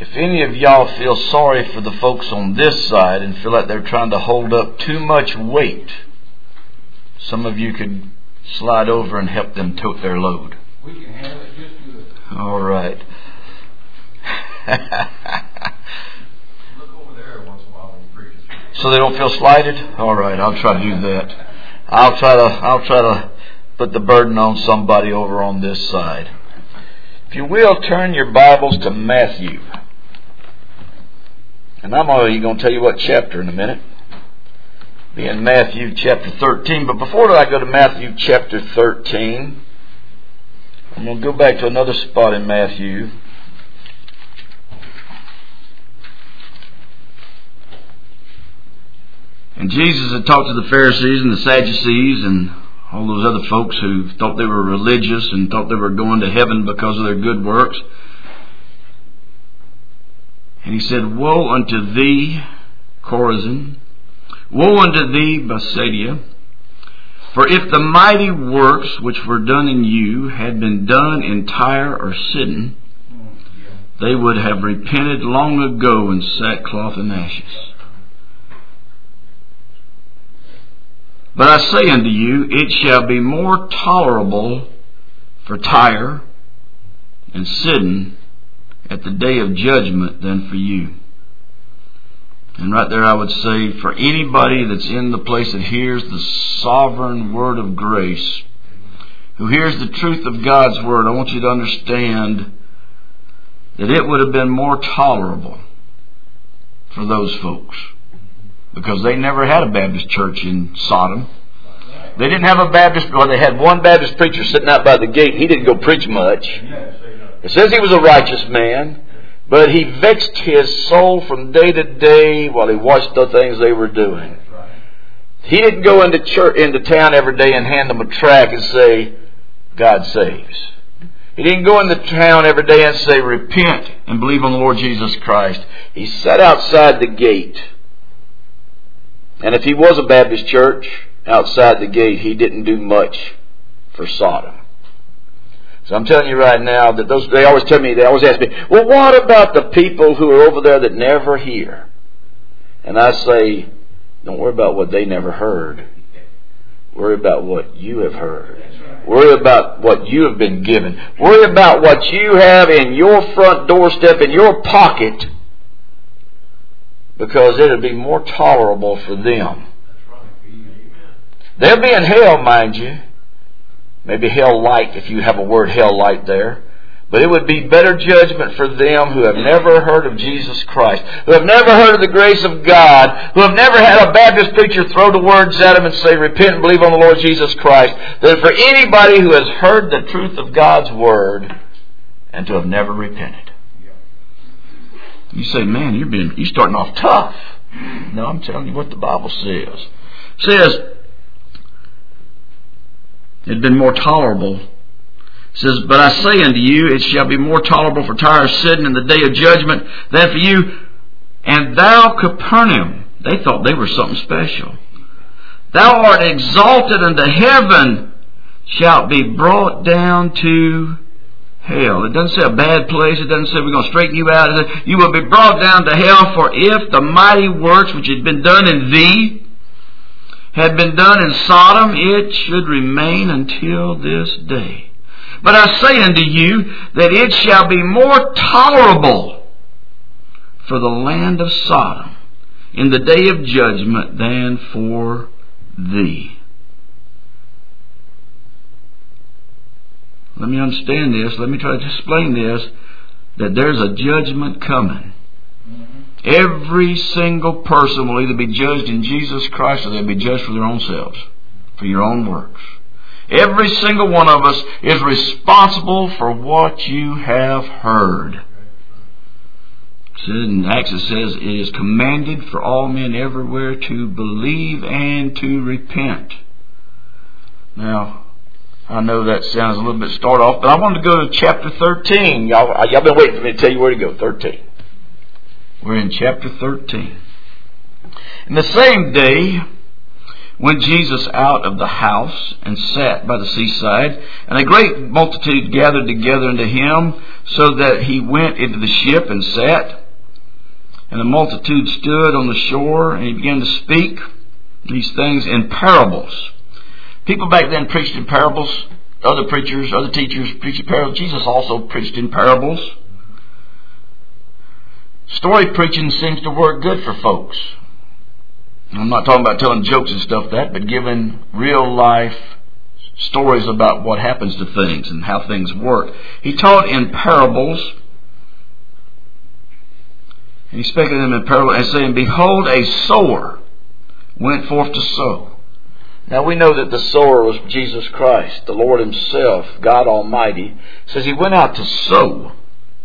If any of y'all feel sorry for the folks on this side and feel like they're trying to hold up too much weight, some of you could slide over and help them tote their load. We can handle it just good. All right. Look over there once in a while when you preach. So they don't feel slighted? All right, I'll try to do that. I'll try to put the burden on somebody over on this side. If you will, turn your Bibles to Matthew. And I'm already going to tell you what chapter in a minute. Be in Matthew chapter 13. But before I go to Matthew chapter 13, I'm going to go back to another spot in Matthew. And Jesus had talked to the Pharisees and the Sadducees and all those other folks who thought they were religious and thought they were going to heaven because of their good works. And he said, "Woe unto thee, Chorazin! Woe unto thee, Bethsaida! For if the mighty works which were done in you had been done in Tyre or Sidon, they would have repented long ago in sackcloth and ashes. But I say unto you, it shall be more tolerable for Tyre and Sidon at the day of judgment than for you." And right there I would say, for anybody that's in the place that hears the sovereign word of grace, who hears the truth of God's word, I want you to understand that it would have been more tolerable for those folks. Because they never had a Baptist church in Sodom. They didn't have a Baptist, well, they had one Baptist preacher sitting out by the gate. He didn't go preach much. It says he was a righteous man, but he vexed his soul from day to day while he watched the things they were doing. He didn't go into town every day and hand them a tract and say, "God saves." He didn't go into town every day and say, "Repent and believe on the Lord Jesus Christ." He sat outside the gate. And if he was a Baptist church outside the gate, he didn't do much for Sodom. So I'm telling you right now that they always ask me, "Well, what about the people who are over there that never hear?" And I say, don't worry about what they never heard. Worry about what you have heard. Worry about what you have been given. Worry about what you have in your front doorstep, in your pocket, because it'll be more tolerable for them. They'll be in hell, mind you. Maybe hell-like, if you have a word hell-like there. But it would be better judgment for them who have never heard of Jesus Christ, who have never heard of the grace of God, who have never had a Baptist preacher throw the words at them and say, "Repent and believe on the Lord Jesus Christ," than for anybody who has heard the truth of God's Word and to have never repented. You say, "Man, you're starting off tough." No, I'm telling you what the Bible says. It says, it had been more tolerable. It says, "But I say unto you, it shall be more tolerable for Tyre or Sidon in the day of judgment than for you. And thou, Capernaum," they thought they were something special, "thou art exalted unto heaven, shalt be brought down to hell." It doesn't say a bad place. It doesn't say we're going to straighten you out. It says, "You will be brought down to hell, for if the mighty works which had been done in thee had been done in Sodom, it should remain until this day. But I say unto you that it shall be more tolerable for the land of Sodom in the day of judgment than for thee." Let me understand this. Let me try to explain this. That there's a judgment coming. Every single person will either be judged in Jesus Christ or they'll be judged for their own selves, for your own works. Every single one of us is responsible for what you have heard. In Acts it says, "It is commanded for all men everywhere to believe and to repent." Now, I know that sounds a little bit start off, but I want to go to chapter 13. Y'all been waiting for me to tell you where to go. 13. We're in chapter 13. "In the same day, went Jesus out of the house and sat by the seaside, and a great multitude gathered together unto him, so that he went into the ship and sat. And the multitude stood on the shore, and he began to speak these things in parables. People back then preached in parables. Other preachers, other teachers preached in parables. Jesus also preached in parables. Story preaching seems to work good for folks. I'm not talking about telling jokes and stuff but giving real life stories about what happens to things and how things work. He taught in parables. And he spake to them in parables and saying, Behold, a sower went forth to sow. Now we know that the sower was Jesus Christ, the Lord himself, God Almighty. It says he went out to sow.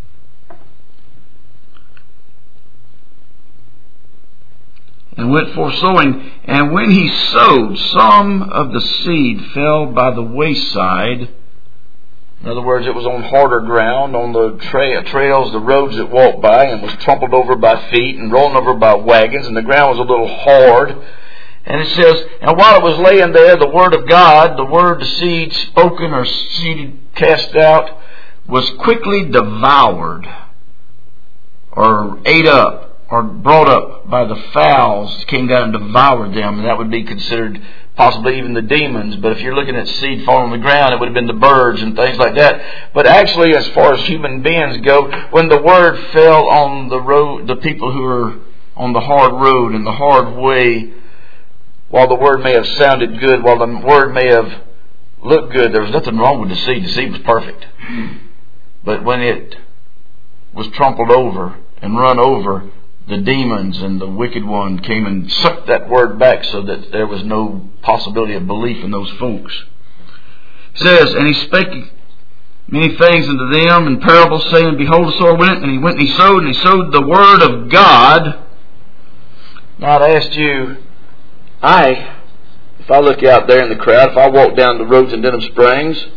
And went forth sowing, and when he sowed, some of the seed fell by the wayside. In other words, it was on harder ground, on the trails, the roads that walked by, and was trampled over by feet and rolled over by wagons, and the ground was a little hard. And it says, and while it was laying there, the word of God, the word, the seed spoken or seed cast out, was quickly devoured or ate up, or brought up by the fowls, came down and devoured them. And that would be considered possibly even the demons. But if you're looking at seed falling on the ground, it would have been the birds and things like that. But actually, as far as human beings go, when the word fell on the road, the people who were on the hard road and the hard way, while the word may have sounded good, while the word may have looked good, there was nothing wrong with the seed. The seed was perfect. But when it was trampled over and run over, the demons and the wicked one came and sucked that word back so that there was no possibility of belief in those folks. It says, and he spake many things unto them in parables, saying, Behold, the sower went, and he sowed the word of God. Now I asked you, if I look out there in the crowd, if I walk down the roads in Denham Springs,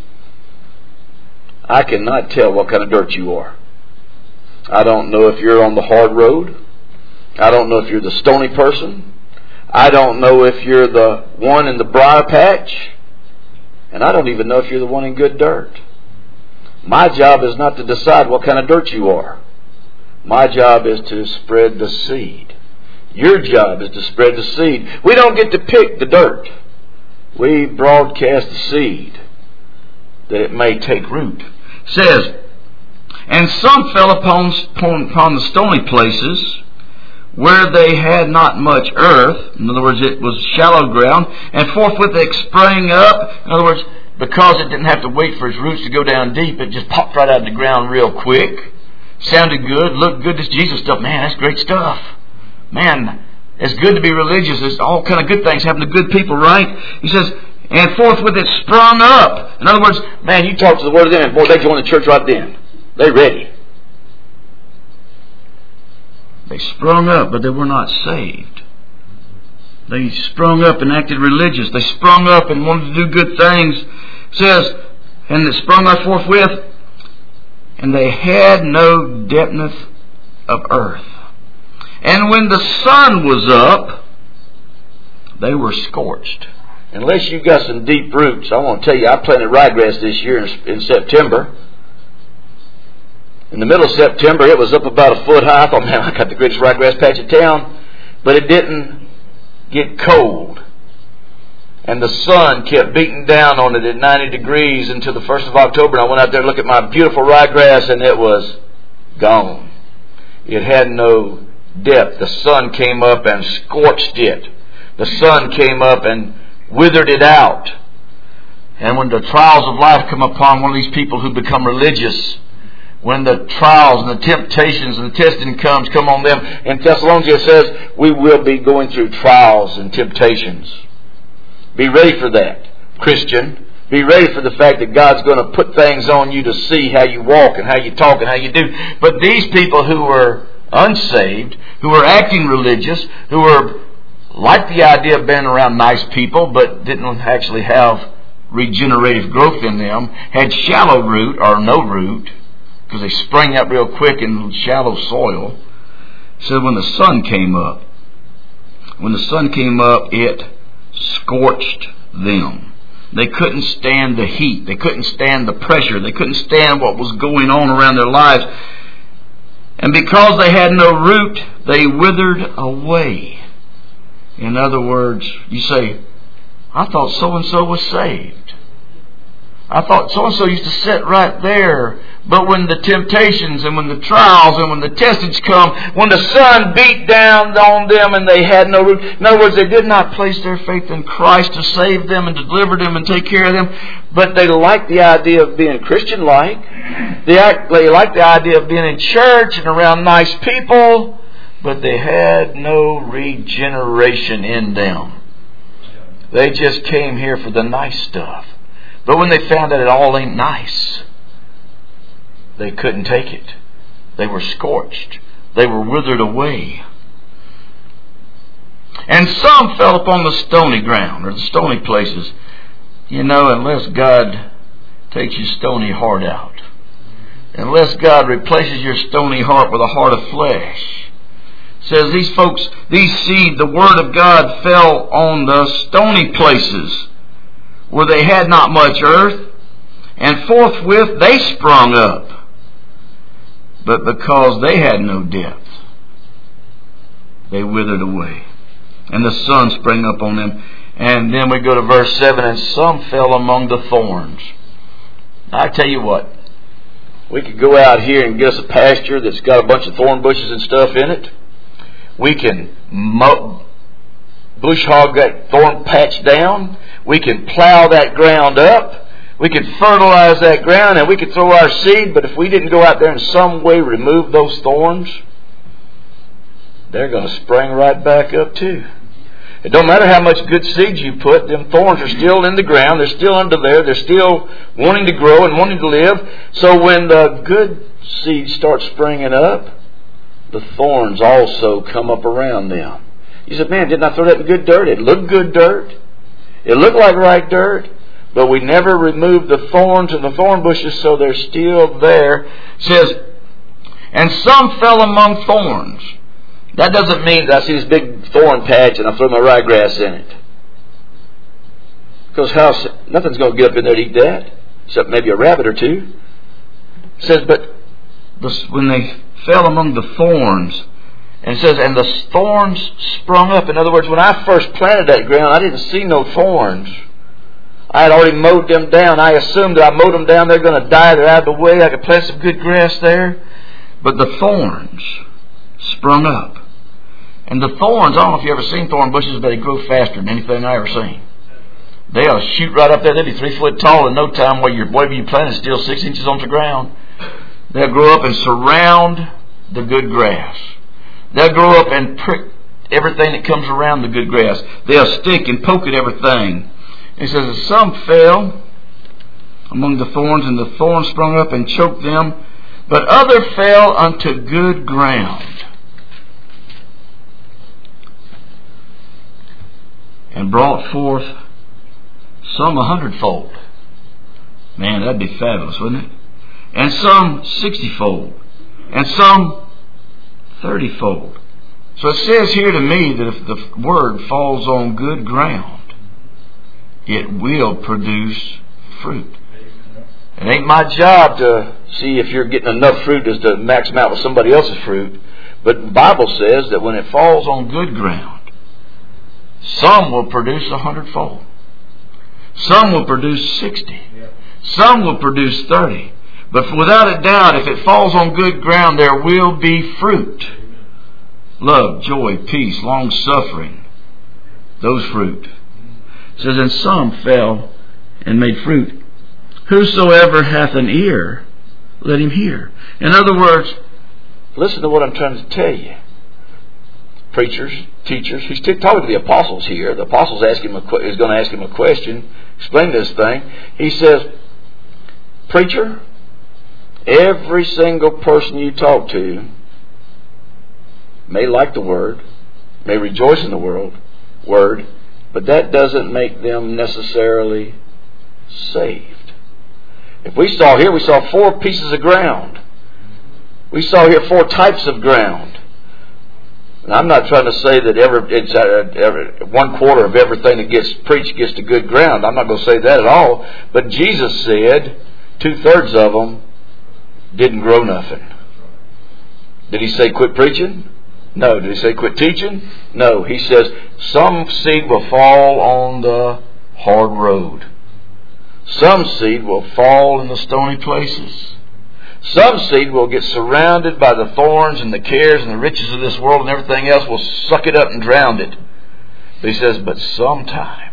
I cannot tell what kind of dirt you are. I don't know if you're on the hard road. I don't know if you're the stony person. I don't know if you're the one in the briar patch. And I don't even know if you're the one in good dirt. My job is not to decide what kind of dirt you are. My job is to spread the seed. Your job is to spread the seed. We don't get to pick the dirt. We broadcast the seed that it may take root. It says, and some fell upon the stony places, where they had not much earth. In other words, it was shallow ground, and forthwith it sprang up. In other words, because it didn't have to wait for its roots to go down deep, it just popped right out of the ground real quick. Sounded good, looked good. This Jesus stuff, man, that's great stuff. Man, it's good to be religious. There's all kind of good things happen to good people, right? He says, and forthwith it sprung up. In other words, man, you talk to the word of them, and boy, they join the church right then. They're ready. They sprung up, but they were not saved. They sprung up and acted religious. They sprung up and wanted to do good things. It says, and they sprung up forthwith, and they had no depth of earth. And when the sun was up, they were scorched. Unless you've got some deep roots, I want to tell you, I planted ryegrass this year in September. In the middle of September, it was up about a foot high. I thought, man, I got the greatest ryegrass patch in town. But it didn't get cold. And the sun kept beating down on it at 90 degrees until the 1st of October. And I went out there to look at my beautiful ryegrass, and it was gone. It had no depth. The sun came up and scorched it. The sun came up and withered it out. And when the trials of life come upon one of these people who become religious, when the trials and the temptations and the testing come on them, in Thessalonians it says, we will be going through trials and temptations. Be ready for that, Christian. Be ready for the fact that God's going to put things on you to see how you walk and how you talk and how you do. But these people who were unsaved, who were acting religious, who were like the idea of being around nice people, but didn't actually have regenerative growth in them, had shallow root or no root, because they sprang up real quick in shallow soil. So when the sun came up, it scorched them. They couldn't stand the heat. They couldn't stand the pressure. They couldn't stand what was going on around their lives. And because they had no root, they withered away. In other words, you say, I thought so-and-so was saved. I thought so-and-so used to sit right there. But when the temptations and when the trials and when the testings come, when the sun beat down on them and they had no root. In other words, they did not place their faith in Christ to save them and deliver them and take care of them. But they liked the idea of being Christian-like. They liked the idea of being in church and around nice people. But they had no regeneration in them. They just came here for the nice stuff. But when they found that it all ain't nice, they couldn't take it. They were scorched. They were withered away. And some fell upon the stony ground, or the stony places. You know, unless God takes your stony heart out, unless God replaces your stony heart with a heart of flesh, says these folks, these seed, the Word of God fell on the stony places where they had not much earth, and forthwith they sprung up. But because they had no depth, they withered away. And the sun sprang up on them. And then we go to verse 7, and some fell among the thorns. I tell you what, we could go out here and get us a pasture that's got a bunch of thorn bushes and stuff in it. We can bush hog that thorn patch down. We can plow that ground up. We can fertilize that ground and we can throw our seed. But if we didn't go out there in some way remove those thorns, they're going to spring right back up too. It don't matter how much good seed you put, them thorns are still in the ground. They're still under there. They're still wanting to grow and wanting to live. So when the good seed starts springing up, the thorns also come up around them. You said, man, didn't I throw that in good dirt? It looked good dirt. It looked like right dirt. But we never removed the thorns and the thorn bushes, so they're still there. It says, and some fell among thorns. That doesn't mean that I see this big thorn patch and I throw my ryegrass in it. Because nothing's going to get up in there to eat that, except maybe a rabbit or two. It says, but when they fell among the thorns, and it says, and the thorns sprung up. In other words, when I first planted that ground, I didn't see no thorns. I had already mowed them down. I assumed that I mowed them down, they're going to die, they're out of the way. I could plant some good grass there. But the thorns sprung up. And the thorns, I don't know if you've ever seen thorn bushes, but they grow faster than anything I ever seen. They'll shoot right up there. They'll be 3 foot tall in no time, while whatever you plant is still 6 inches on the ground. They'll grow up and surround the good grass. They'll grow up and prick everything that comes around the good grass. They'll stick and poke at everything. It says, some fell among the thorns, and the thorns sprung up and choked them, but other fell unto good ground, and brought forth some 100-fold. Man, that'd be fabulous, wouldn't it? And some 60-fold, and some 30-fold. So it says here to me that if the word falls on good ground, it will produce fruit. It ain't my job to see if you're getting enough fruit as to max them out with somebody else's fruit. But the Bible says that when it falls on good ground, some will produce 100-fold. Some will produce 60. Some will produce 30. But without a doubt, if it falls on good ground, there will be fruit. Love, joy, peace, long-suffering. Those fruit. It says, and some fell and made fruit. Whosoever hath an ear, let him hear. In other words, listen to what I'm trying to tell you. Preachers, teachers, he's talking to the apostles here. The apostles is going to ask him a question, explain this thing. He says, preacher, every single person you talk to may like the word, may rejoice in the word, but that doesn't make them necessarily saved. If we saw 4 pieces of ground. We saw here 4 types of ground. And I'm not trying to say that every 1/4 of everything that gets preached gets to good ground. I'm not going to say that at all. But Jesus said 2/3 of them didn't grow nothing. Did he say quit preaching? No. Did he say quit teaching? No. He says some seed will fall on the hard road. Some seed will fall in the stony places. Some seed will get surrounded by the thorns and the cares and the riches of this world, and everything else will suck it up and drown it. But he says, but sometime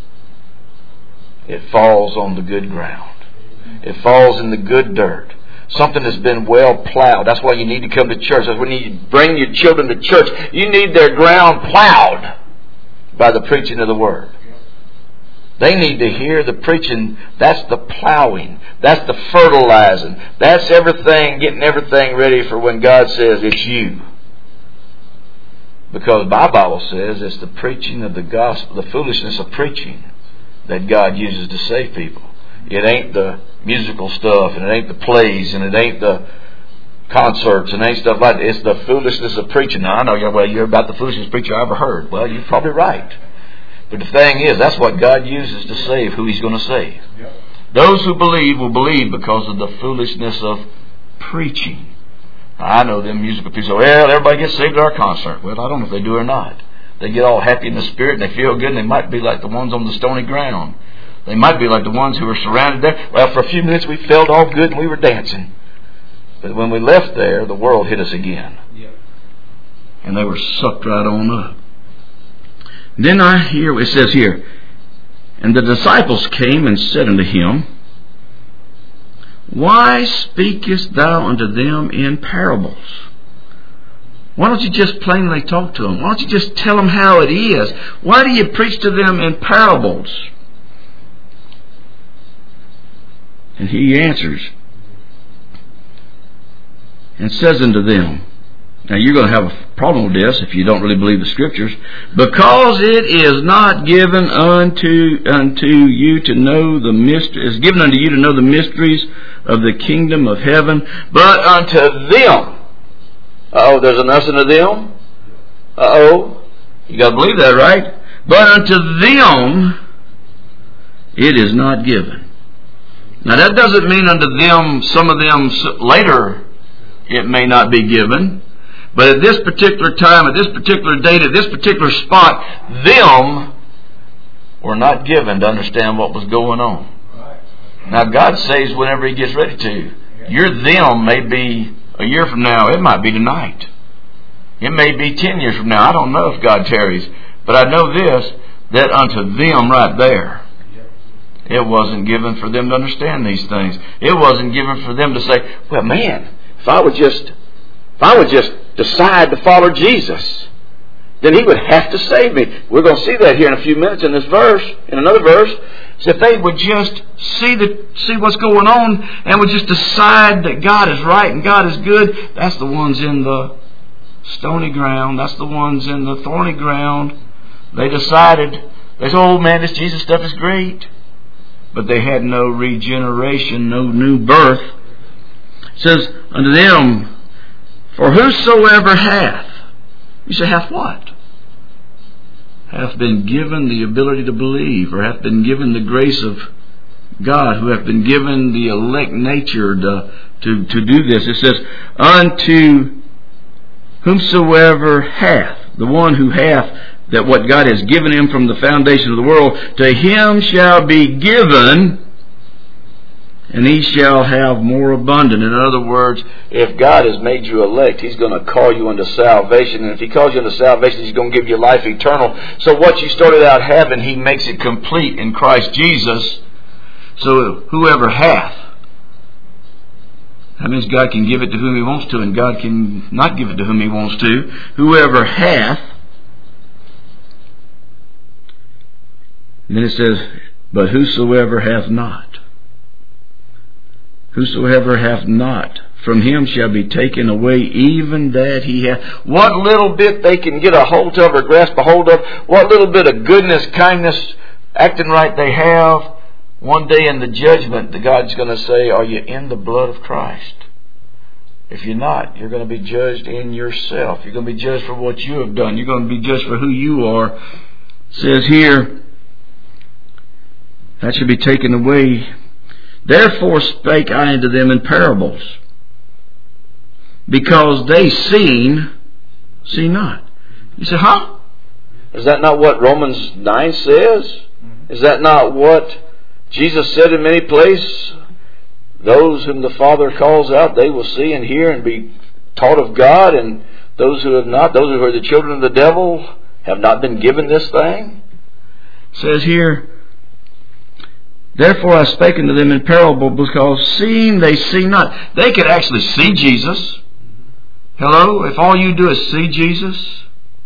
it falls on the good ground. It falls in the good dirt. Something that's been well plowed. That's why you need to come to church. That's when you bring your children to church. You need their ground plowed by the preaching of the Word. They need to hear the preaching. That's the plowing. That's the fertilizing. That's everything, getting everything ready for when God says it's you. Because my Bible says it's the preaching of the gospel, the foolishness of preaching that God uses to save people. It ain't the musical stuff, and it ain't the plays, and it ain't the concerts, and it ain't stuff like that. It's the foolishness of preaching. Now, I know you're about the foolishness preacher I ever heard. Well, you're probably right. But the thing is, that's what God uses to save who He's going to save. Yep. Those who believe will believe because of the foolishness of preaching. I know them musical people say, well, everybody gets saved at our concert. Well, I don't know if they do or not. They get all happy in the spirit and they feel good, and they might be like the ones on the stony ground. They might be like the ones who were surrounded there. Well, for a few minutes we felt all good and we were dancing. But when we left there, the world hit us again. Yep. And they were sucked right on up. Then I hear, it says here, and the disciples came and said unto him, why speakest thou unto them in parables? Why don't you just plainly talk to them? Why don't you just tell them how it is? Why do you preach to them in parables? And he answers and says unto them, now you're going to have a problem with this if you don't really believe the Scriptures. Because it is not given unto you to know the mysteries, is given unto you to know the mysteries of the kingdom of heaven, but unto them. There's an us unto them. You got to believe that, right? But unto them it is not given. Now that doesn't mean unto them, some of them later it may not be given. But at this particular time, at this particular date, at this particular spot, them were not given to understand what was going on. Now God saves whenever He gets ready to. Your them may be a year from now. It might be tonight. It may be 10 years from now. I don't know if God tarries. But I know this, that unto them right there, it wasn't given for them to understand these things. It wasn't given for them to say, well, man, if I would just decide to follow Jesus, then He would have to save me. We're going to see that here in a few minutes in this verse, in another verse. So if they would just see what's going on and would just decide that God is right and God is good, that's the ones in the stony ground. That's the ones in the thorny ground. They decided, they said, oh man, this Jesus stuff is great. But they had no regeneration, no new birth. It says, unto them, for whosoever hath, you say, hath what? Hath been given the ability to believe, or hath been given the grace of God, who hath been given the elect nature to do this. It says, unto whomsoever hath, the one who hath, that what God has given him from the foundation of the world, to him shall be given, and he shall have more abundant. In other words, if God has made you elect, He's going to call you into salvation. And if He calls you into salvation, He's going to give you life eternal. So what you started out having, He makes it complete in Christ Jesus. So whoever hath, that means God can give it to whom He wants to, and God can not give it to whom He wants to. Whoever hath, and then it says, but whosoever hath not. Whosoever hath not, from him shall be taken away even that he hath. What little bit they can get a hold of or grasp a hold of, what little bit of goodness, kindness, acting right they have, one day in the judgment, the God's going to say, are you in the blood of Christ? If you're not, you're going to be judged in yourself. You're going to be judged for what you have done. You're going to be judged for who you are. It says here, that should be taken away. Therefore spake I unto them in parables, because they see not. You say, huh? Is that not what Romans 9 says? Is that not what Jesus said in many places? Those whom the Father calls out, they will see and hear and be taught of God, and those who have not, those who are the children of the devil, have not been given this thing. It says here, therefore I spake unto them in parable, because seeing they see not. They could actually see Jesus. Hello? If all you do is see Jesus.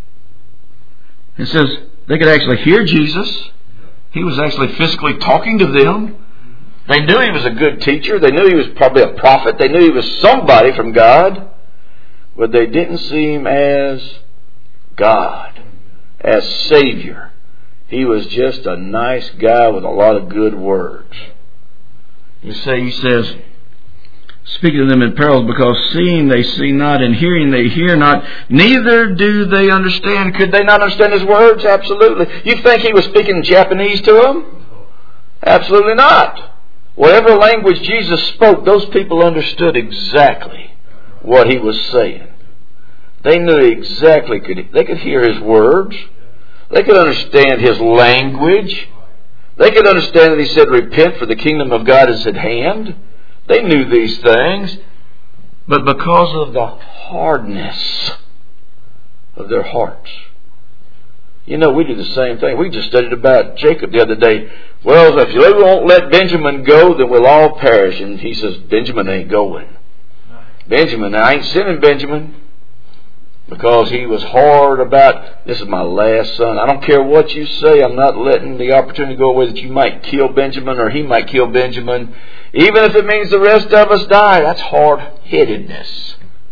It says they could actually hear Jesus. He was actually physically talking to them. They knew he was a good teacher. They knew he was probably a prophet. They knew he was somebody from God. But they didn't see him as God, as Savior. He was just a nice guy with a lot of good words. He says, speaking to them in parables, because seeing they see not, and hearing they hear not, neither do they understand. Could they not understand his words? Absolutely. You think he was speaking Japanese to them? Absolutely not. Whatever language Jesus spoke, those people understood exactly what he was saying. They knew exactly, they could hear his words. They could understand his language. They could understand that he said, repent, for the kingdom of God is at hand. They knew these things. But because of the hardness of their hearts. You know, we do the same thing. We just studied about Jacob the other day. Well, if you won't let Benjamin go, then we'll all perish. And he says, Benjamin ain't going. Benjamin, I ain't sending Benjamin. Because he was hard about, this is my last son. I don't care what you say. I'm not letting the opportunity go away that you might kill Benjamin or he might kill Benjamin. Even if it means the rest of us die. That's hard-headedness.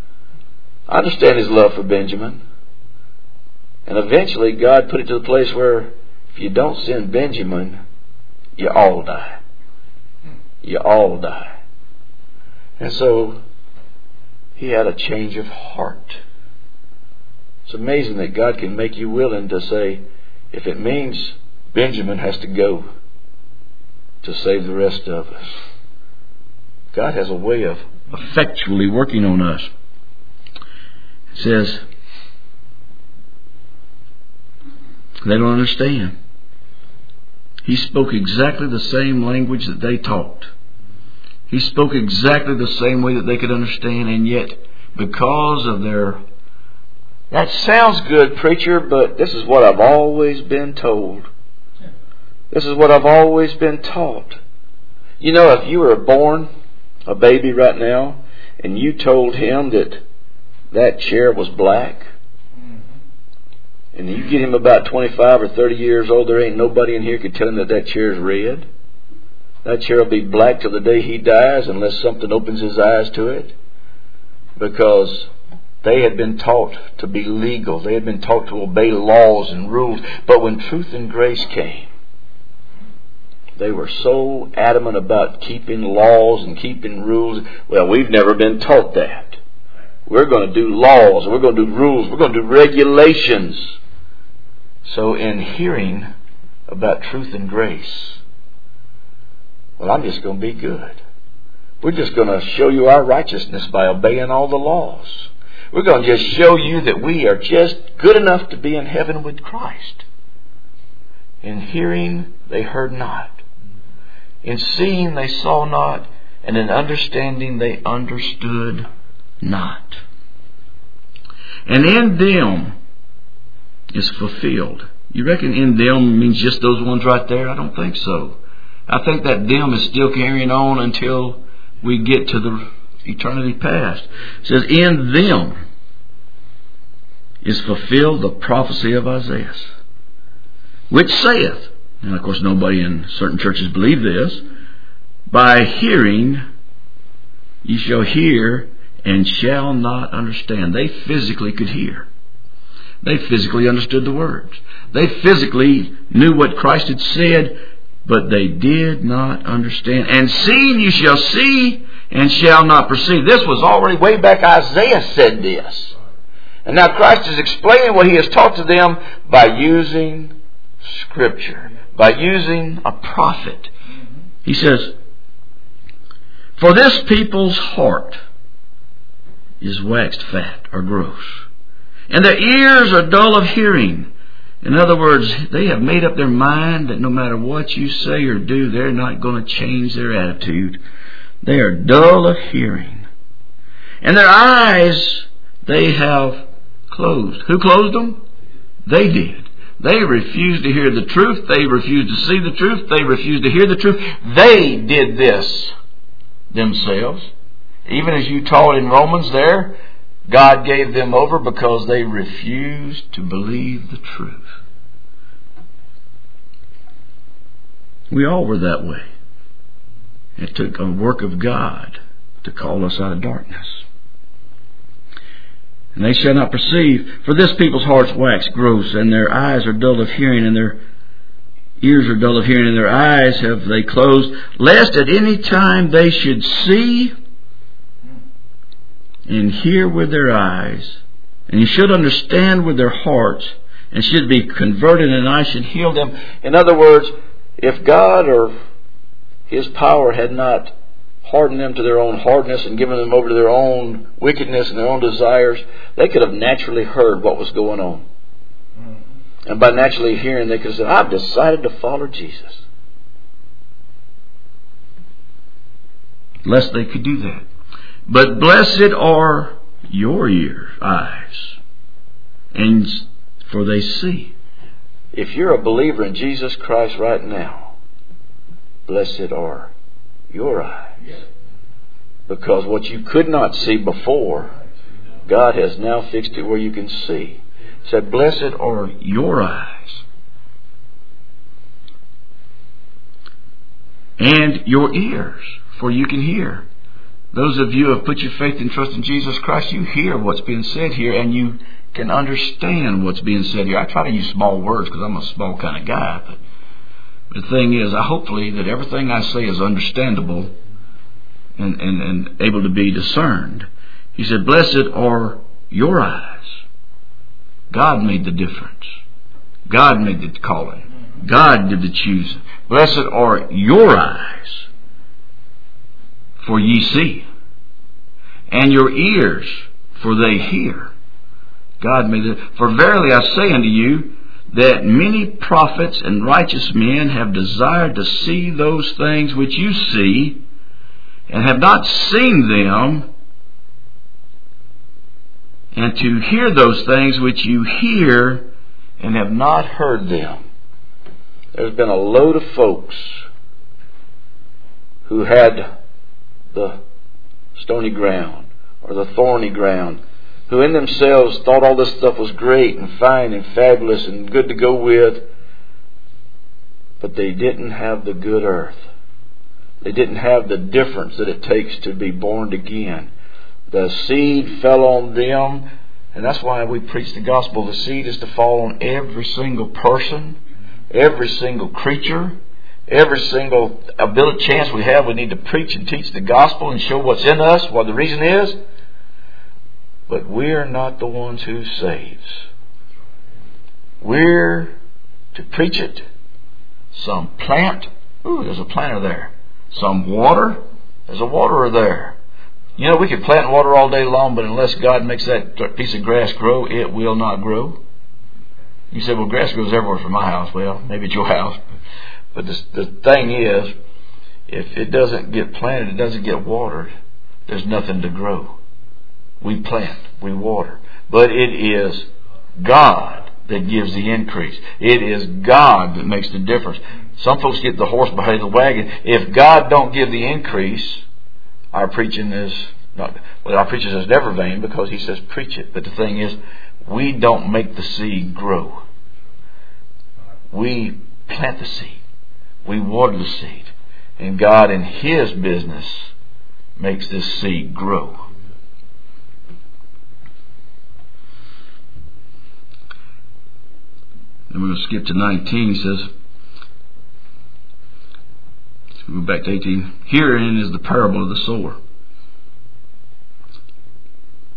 I understand his love for Benjamin. And eventually God put it to the place where if you don't send Benjamin, you all die. You all die. And so he had a change of heart. It's amazing that God can make you willing to say, if it means Benjamin has to go to save the rest of us. God has a way of effectually working on us. It says, they don't understand. He spoke exactly the same language that they talked. He spoke exactly the same way that they could understand, and yet because of their... That sounds good, preacher, but this is what I've always been told. This is what I've always been taught. You know, if you were born a baby right now, and you told him that that chair was black, and you get him about 25 or 30 years old, there ain't nobody in here could tell him that that chair is red. That chair will be black till the day he dies unless something opens his eyes to it. Because they had been taught to be legal. They had been taught to obey laws and rules. But when truth and grace came, they were so adamant about keeping laws and keeping rules. Well, we've never been taught that. We're going to do laws. We're going to do rules. We're going to do regulations. So in hearing about truth and grace, well, I'm just going to be good. We're just going to show you our righteousness by obeying all the laws. We're going to just show you that we are just good enough to be in heaven with Christ. In hearing, they heard not. In seeing, they saw not. And in understanding, they understood not. And in them is fulfilled. You reckon in them means just those ones right there? I don't think so. I think that them is still carrying on until we get to the eternity past. It says, in them is fulfilled the prophecy of Isaiah, which saith, and of course nobody in certain churches believe this, by hearing ye shall hear and shall not understand. They physically could hear. They physically understood the words. They physically knew what Christ had said, but they did not understand. And seeing you shall see and shall not perceive. This was already way back. Isaiah said this. And now Christ is explaining what He has taught to them by using Scripture, by using a prophet. He says, for this people's heart is waxed fat or gross, and their ears are dull of hearing. In other words, they have made up their mind that no matter what you say or do, they're not going to change their attitude. They are dull of hearing. And their eyes they have closed. Who closed them? They did. They refused to hear the truth. They refused to see the truth. They refused to hear the truth. They did this themselves. Even as you taught in Romans there, God gave them over because they refused to believe the truth. We all were that way. It took a work of God to call us out of darkness. And they shall not perceive, for this people's hearts wax gross, and their eyes are dull of hearing, and their ears are dull of hearing, and their eyes have they closed, lest at any time they should see and hear with their eyes, and you should understand with their hearts, and should be converted, and I should heal them. In other words, if God or His power had not hardened them to their own hardness and given them over to their own wickedness and their own desires, they could have naturally heard what was going on. And by naturally hearing, they could have said, I've decided to follow Jesus. Lest they could do that. But blessed are your eyes, and for they see. If you're a believer in Jesus Christ right now, blessed are your eyes. Because what you could not see before, God has now fixed it where you can see. He said, blessed are your eyes, and your ears, for you can hear. Those of you who have put your faith and trust in Jesus Christ, you hear what's being said here, and you can understand what's being said here. I try to use small words because I'm a small kind of guy, but the thing is, hopefully that everything I say is understandable and able to be discerned. He said, blessed are your eyes. God made the difference. God made the calling. God did the choosing. Blessed are your eyes, for ye see, and your ears, for they hear. God made it. For verily I say unto you, that many prophets and righteous men have desired to see those things which you see, and have not seen them, and to hear those things which you hear, and have not heard them. There's been a load of folks who had the stony ground or the thorny ground, who in themselves thought all this stuff was great and fine and fabulous and good to go with, but they didn't have the good earth. They didn't have the difference that it takes to be born again. The seed fell on them, and that's why we preach the gospel. The seed is to fall on every single person, every single creature, every single ability, chance we have. We need to preach and teach the gospel and show what's in us, what the reason is. But we're not the ones who saves. We're to preach it. Some plant. Ooh, there's a planter there. Some water. There's a waterer there. You know, we could plant and water all day long, but unless God makes that piece of grass grow, it will not grow. You say, well, grass grows everywhere from my house. Well, maybe it's your house. But the thing is, if it doesn't get planted, it doesn't get watered, there's nothing to grow. We plant, we water. But it is God that gives the increase. It is God that makes the difference. Some folks get the horse behind the wagon. If God don't give the increase, our preaching is not, well, our preaching is never vain, because He says preach it. But the thing is, we don't make the seed grow. We plant the seed. We water the seed. And God in His business makes this seed grow. And we're going to skip to 19. He says, let's go back to 18. Herein is the parable of the sower.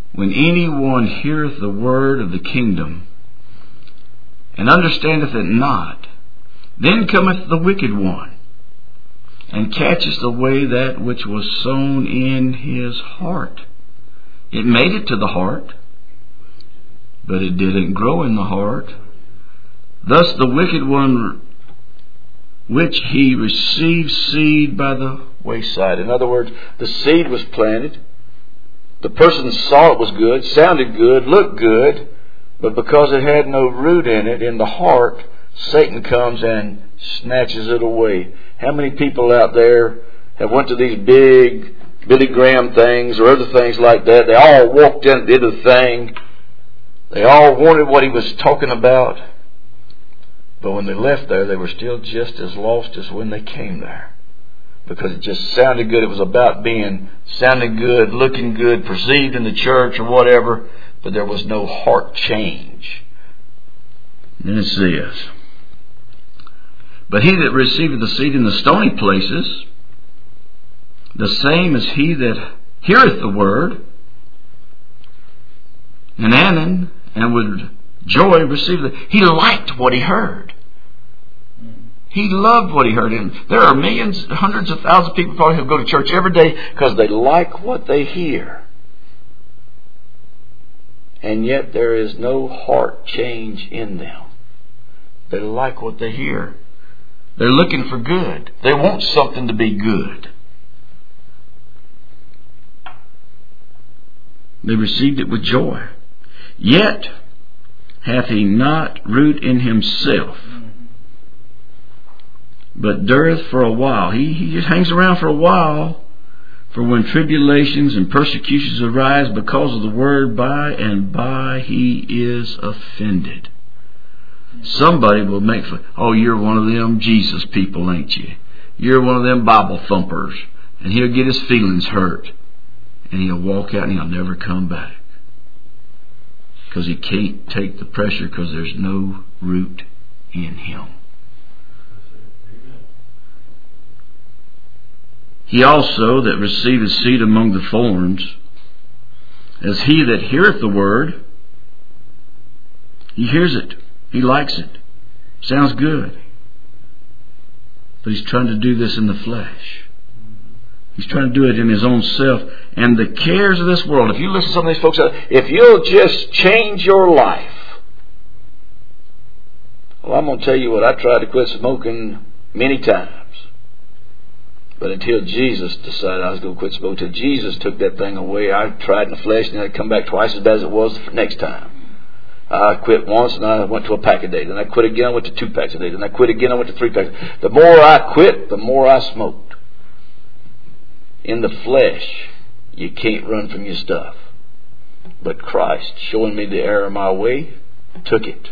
when any one heareth the word of the kingdom, and understandeth it not, then cometh the wicked one, and catcheth away that which was sown in his heart. It made it to the heart, but it didn't grow in the heart. Thus the wicked one, which he received seed by the wayside. In other words, the seed was planted. The person saw it was good, sounded good, looked good, but because it had no root in it, in the heart, Satan comes and snatches it away. How many people out there have went to these big Billy Graham things or other things like that? They all walked in, did the thing. They all wanted what he was talking about. But when they left there, they were still just as lost as when they came there. Because it just sounded good. It was about being sounding good, looking good, perceived in the church or whatever. But there was no heart change. Then it says, but he that receiveth the seed in the stony places, the same is he that heareth the word, and Anan, and with joy received it. He liked what he heard. He loved what he heard. And there are millions, hundreds of thousands of people probably who go to church every day because they like what they hear. And yet there is no heart change in them. They like what they hear. They're looking for good. They want something to be good. They received it with joy. Yet hath he not root in himself, but dureth for a while. He just hangs around for a while. For when tribulations and persecutions arise because of the word, by and by he is offended. Somebody will make fun. Oh, you're one of them Jesus people, ain't you? You're one of them Bible thumpers. And he'll get his feelings hurt. And he'll walk out and he'll never come back. Because he can't take the pressure because there's no root in him. He also that receiveth seed among the thorns, as he that heareth the word, he hears it, he likes it, sounds good. But he's trying to do this in the flesh. He's trying to do it in his own self. And the cares of this world, if you listen to some of these folks, if you'll just change your life. Well, I'm going to tell you what, I tried to quit smoking many times. But until Jesus decided I was going to quit smoking, until Jesus took that thing away, I tried in the flesh and I'd come back twice as bad as it was the next time. I quit once and I went to a pack a day. Then I quit again, I went to 2 packs a day. Then I quit again, I went to 3 packs. The more I quit, the more I smoked. In the flesh, you can't run from your stuff. But Christ, showing me the error of my way, took it.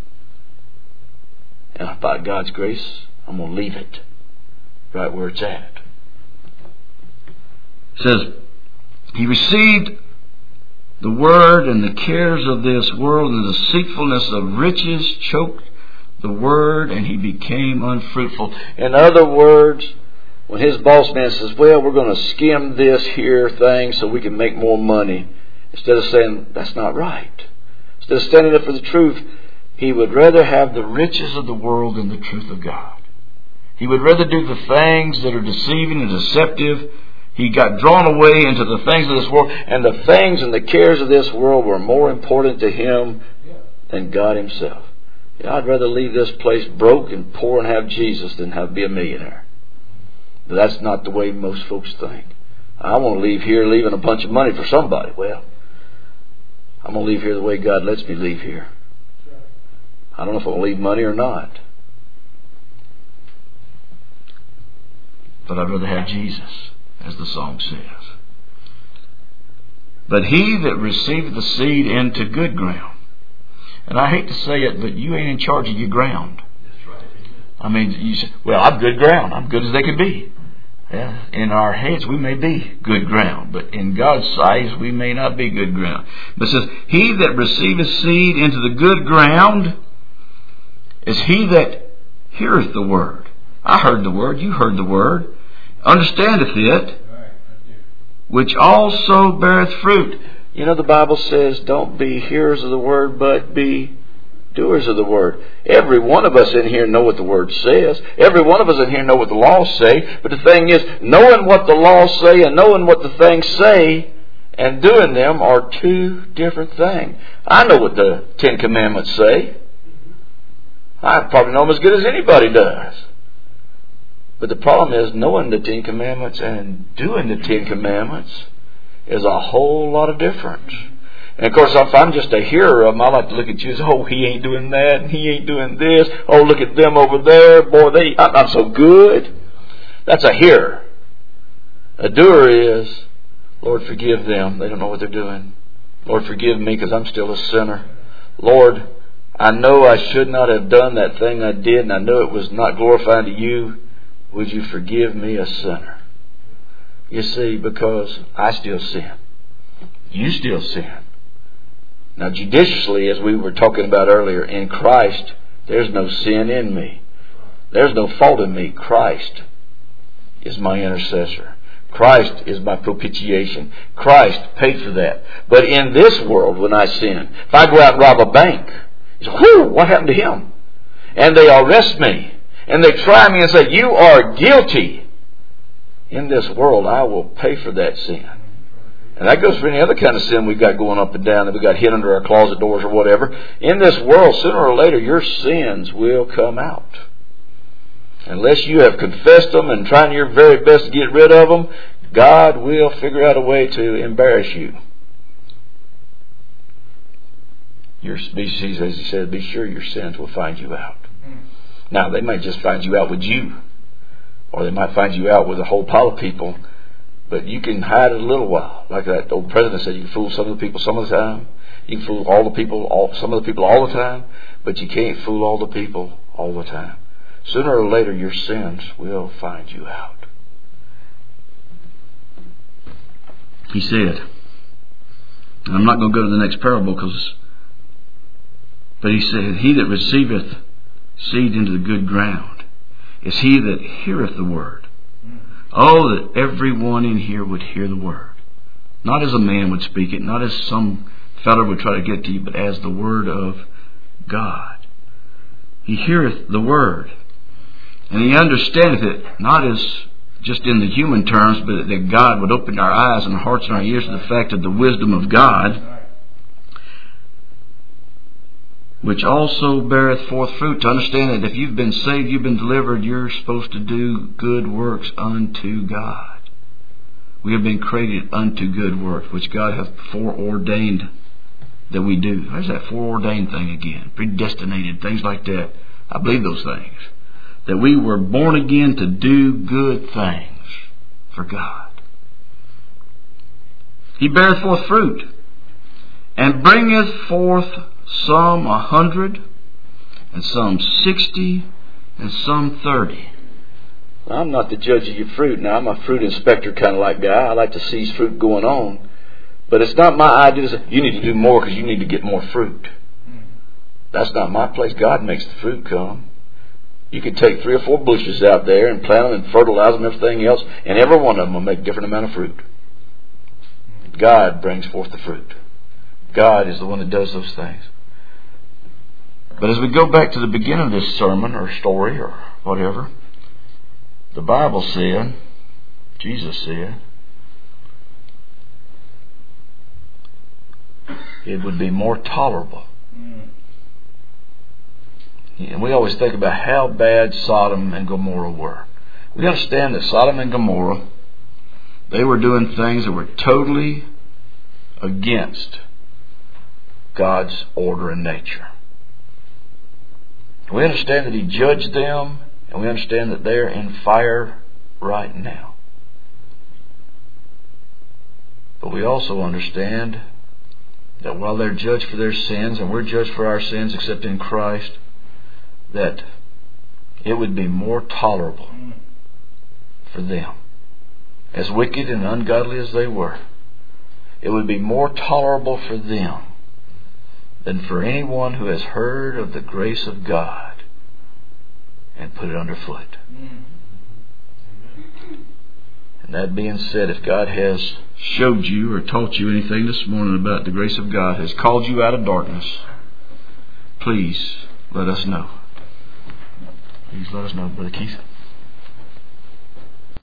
And by God's grace, I'm going to leave it right where it's at. It says, he received the word, and the cares of this world and the deceitfulness of riches choked the word, and he became unfruitful. In other words, when his boss man says, well, we're going to skim this here thing so we can make more money, instead of saying, that's not right, instead of standing up for the truth, he would rather have the riches of the world than the truth of God. He would rather do the things that are deceiving and deceptive. He got drawn away into the things of this world, and the things and the cares of this world were more important to him than God himself. I'd rather leave this place broke and poor and have Jesus than be a millionaire. But that's not the way most folks think. I want to leave here leaving a bunch of money for somebody. Well, I'm going to leave here the way God lets me leave here. I don't know if I'll leave money or not. But I'd rather have Jesus, as the song says. But he that receiveth the seed into good ground. And I hate to say it, but you ain't in charge of your ground. I mean, you say, well, I'm good ground. I'm good as they could be. Yeah, in our heads, we may be good ground. But in God's sight, we may not be good ground. But it says, he that receiveth seed into the good ground is he that heareth the word. I heard the word. You heard the word. Understandeth it, which also beareth fruit. You know, the Bible says, don't be hearers of the word, but be doers of the word. Every one of us in here know what the word says. Every one of us in here know what the laws say. But the thing is, knowing what the laws say and knowing what the things say and doing them are two different things. I know what the Ten Commandments say. I probably know them as good as anybody does. But the problem is, knowing the Ten Commandments and doing the Ten Commandments is a whole lot of difference. And of course, if I'm just a hearer of them, I like to look at you and say, oh, he ain't doing that, and he ain't doing this. Oh, look at them over there. Boy, I'm so good. That's a hearer. A doer is, Lord, forgive them. They don't know what they're doing. Lord, forgive me because I'm still a sinner. Lord, I know I should not have done that thing I did, and I know it was not glorifying to you. Would you forgive me, a sinner? You see, because I still sin. You still sin. Now, judiciously, as we were talking about earlier, in Christ, there's no sin in me. There's no fault in me. Christ is my intercessor. Christ is my propitiation. Christ paid for that. But in this world, when I sin, if I go out and rob a bank, you say, whew, what happened to him? And they arrest me. And they try me and say, you are guilty. In this world, I will pay for that sin. And that goes for any other kind of sin we've got going up and down, that we got hid under our closet doors or whatever. In this world, sooner or later, your sins will come out. Unless you have confessed them and trying your very best to get rid of them, God will figure out a way to embarrass you. As he said, be sure your sins will find you out. Now, they might just find you out with you. Or they might find you out with a whole pile of people. But you can hide it a little while. Like that old president said, you can fool some of the people some of the time. You can fool all the people, some of the people all the time. But you can't fool all the people all the time. Sooner or later, your sins will find you out. He said, and I'm not going to go to the next parable, but he said, he that receiveth seed into the good ground is he that heareth the word. Oh, that everyone in here would hear the word. Not as a man would speak it, not as some fellow would try to get to you, but as the word of God. He heareth the word. And he understandeth it, not as just in the human terms, but that God would open our eyes and hearts and our ears to the fact of the wisdom of God, which also beareth forth fruit. To understand that if you've been saved, you've been delivered, you're supposed to do good works unto God. We have been created unto good works, which God hath foreordained that we do. There's that foreordained thing again. Predestinated, things like that. I believe those things. That we were born again to do good things for God. He beareth forth fruit, and bringeth forth some 100, and some 60, and some 30. I'm not the judge of your fruit. Now, I'm a fruit inspector kind of like guy. I like to seize fruit going on. But it's not my idea to say, you need to do more because you need to get more fruit. That's not my place. God makes the fruit come. You can take 3 or 4 bushes out there and plant them and fertilize them and everything else, and every one of them will make a different amount of fruit. God brings forth the fruit. God is the one that does those things. But as we go back to the beginning of this sermon or story or whatever, the Bible said, Jesus said, it would be more tolerable. And we always think about how bad Sodom and Gomorrah were. We understand that Sodom and Gomorrah, they were doing things that were totally against God's order and nature. We understand that He judged them, and we understand that they're in fire right now. But we also understand that while they're judged for their sins, and we're judged for our sins except in Christ, that it would be more tolerable for them, as wicked and ungodly as they were, it would be more tolerable for them than for anyone who has heard of the grace of God and put it underfoot. And That being said, if God has showed you or taught you anything this morning about the grace of God, has called you out of darkness, please let us know. Please let us know, Brother Keith.